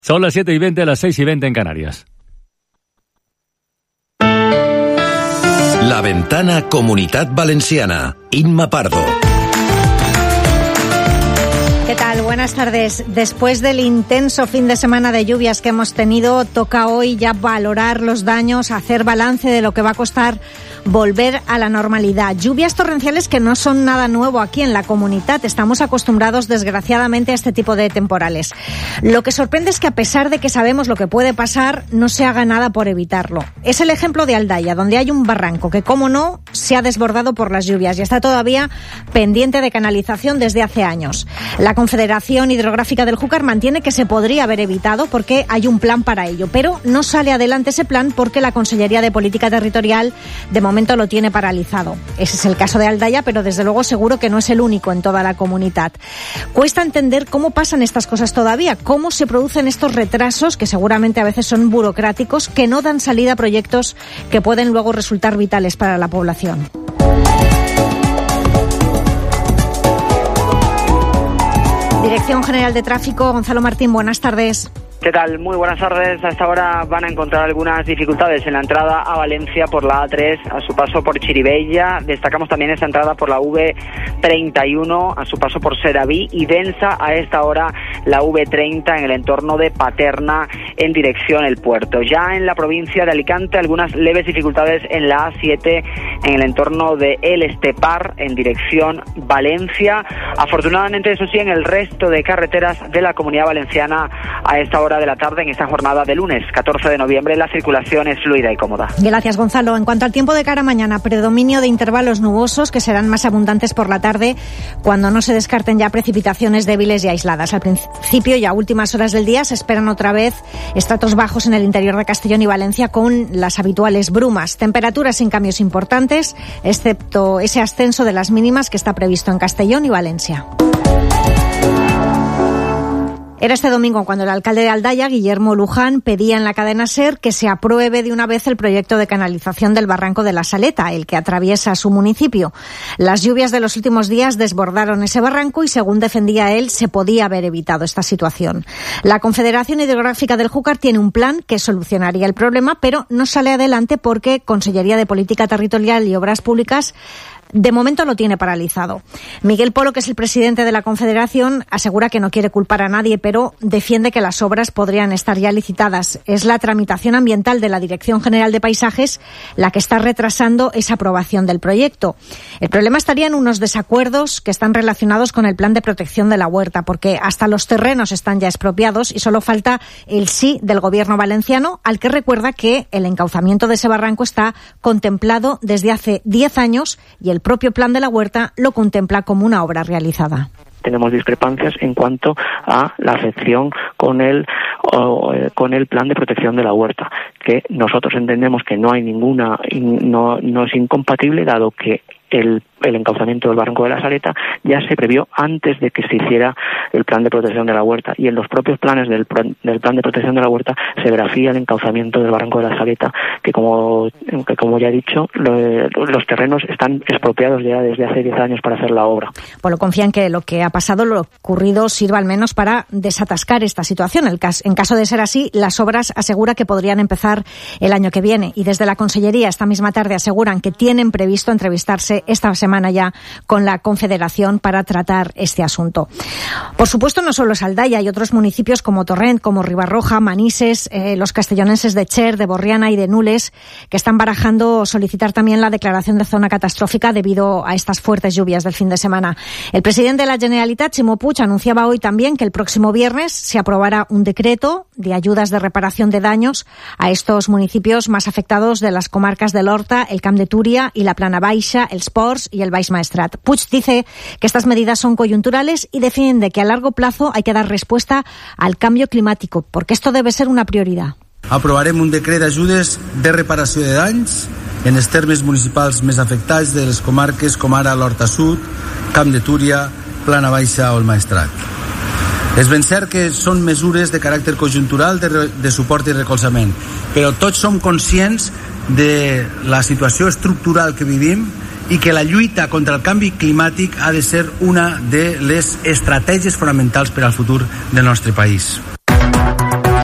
Son las 7:20, las 6:20 en Canarias. La Ventana Comunitat Valenciana. Inma Pardo. ¿Qué tal? Buenas tardes. Después del intenso fin de semana de lluvias que hemos tenido, toca hoy ya valorar los daños, hacer balance de lo que va a costar volver a la normalidad. Lluvias torrenciales que no son nada nuevo aquí en la comunidad. Estamos acostumbrados, desgraciadamente, a este tipo de temporales. Lo que sorprende es que, a pesar de que sabemos lo que puede pasar, no se haga nada por evitarlo. Es el ejemplo de Aldaya, donde hay un barranco que, como no, se ha desbordado por las lluvias y está todavía pendiente de canalización desde hace años. La Confederación Hidrográfica del Júcar mantiene que se podría haber evitado porque hay un plan para ello, pero no sale adelante ese plan porque la Consellería de Política Territorial de momento lo tiene paralizado. Ese es el caso de Aldaya, pero desde luego seguro que no es el único en toda la comunidad. Cuesta entender cómo pasan estas cosas todavía, cómo se producen estos retrasos, que seguramente a veces son burocráticos, que no dan salida a proyectos que pueden luego resultar vitales para la población. Dirección General de Tráfico, Gonzalo Martín, buenas tardes. ¿Qué tal? Muy buenas tardes. A esta hora van a encontrar algunas dificultades en la entrada a Valencia por la A3 a su paso por Chirivella. Destacamos también esta entrada por la V31 a su paso por Seraví y densa a esta hora la V30 en el entorno de Paterna en dirección El Puerto. Ya en la provincia de Alicante, algunas leves dificultades en la A7 en el entorno de El Estepar en dirección Valencia. Afortunadamente, eso sí, en el resto de carreteras de la Comunidad Valenciana a esta hora de la tarde, en esta jornada de lunes 14 de noviembre, la circulación es fluida y cómoda. Gracias, Gonzalo. En cuanto al tiempo de cara a mañana, predominio de intervalos nubosos que serán más abundantes por la tarde cuando no se descarten ya precipitaciones débiles y aisladas. Al principio y a últimas horas del día se esperan otra vez estratos bajos en el interior de Castellón y Valencia con las habituales brumas. Temperaturas sin cambios importantes, excepto ese ascenso de las mínimas que está previsto en Castellón y Valencia. Era este domingo cuando el alcalde de Aldaya, Guillermo Luján, pedía en la cadena SER que se apruebe de una vez el proyecto de canalización del Barranco de la Saleta, el que atraviesa su municipio. Las lluvias de los últimos días desbordaron ese barranco y, según defendía él, se podía haber evitado esta situación. La Confederación Hidrográfica del Júcar tiene un plan que solucionaría el problema, pero no sale adelante porque Consellería de Política Territorial y Obras Públicas de momento lo tiene paralizado. Miguel Polo, que es el presidente de la Confederación, asegura que no quiere culpar a nadie, pero defiende que las obras podrían estar ya licitadas. Es la tramitación ambiental de la Dirección General de Paisajes la que está retrasando esa aprobación del proyecto. El problema estaría en unos desacuerdos que están relacionados con el plan de protección de la huerta, porque hasta los terrenos están ya expropiados y solo falta el sí del gobierno valenciano, al que recuerda que el encauzamiento de ese barranco está contemplado desde hace 10 años y el propio plan de la huerta lo contempla como una obra realizada. Tenemos discrepancias en cuanto a la afección con el plan de protección de la huerta, que nosotros entendemos que no hay ninguna, no es incompatible, dado que el encauzamiento del Barranco de la Saleta ya se previó antes de que se hiciera el plan de protección de la huerta, y en los propios planes del plan de protección de la huerta se grafía el encauzamiento del Barranco de la Saleta, que como ya he dicho, los terrenos están expropiados ya desde hace 10 años para hacer la obra. Pues lo confían que lo que ha pasado, lo ocurrido, sirva al menos para desatascar esta situación. En caso de ser así, las obras asegura que podrían empezar el año que viene, y desde la Consellería esta misma tarde aseguran que tienen previsto entrevistarse esta semana ya con la Confederación para tratar este asunto. Por supuesto, no solo es Aldaya, hay otros municipios como Torrent, como Ribarroja, Manises, los castellonenses de Cher, de Borriana y de Nules, que están barajando solicitar también la declaración de zona catastrófica debido a estas fuertes lluvias del fin de semana. El presidente de la Generalitat, Ximo Puig, anunciaba hoy también que el próximo viernes se aprobará un decreto de ayudas de reparación de daños a estos municipios más afectados de las comarcas del Horta, el Camp de Túria y la Plana Baixa, el Sports y el Baix Maestrat. Puig dice que estas medidas son coyunturales y defiende que a largo plazo hay que dar respuesta al cambio climático, porque esto debe ser una prioridad. Aprovarem un decret d'ajudes de reparació de danys en els termes municipals més afectats de les comarques com ara l'Horta Sud, Camp de Túria, Plana Baixa o el Maestrat. És ben cert que són mesures de caràcter conjuntural de suport i recolzament, però tots som conscients de la situació estructural que vivim i que la lluita contra el canvi climàtic ha de ser una de les estratègies fonamentals per al futur del nostre país.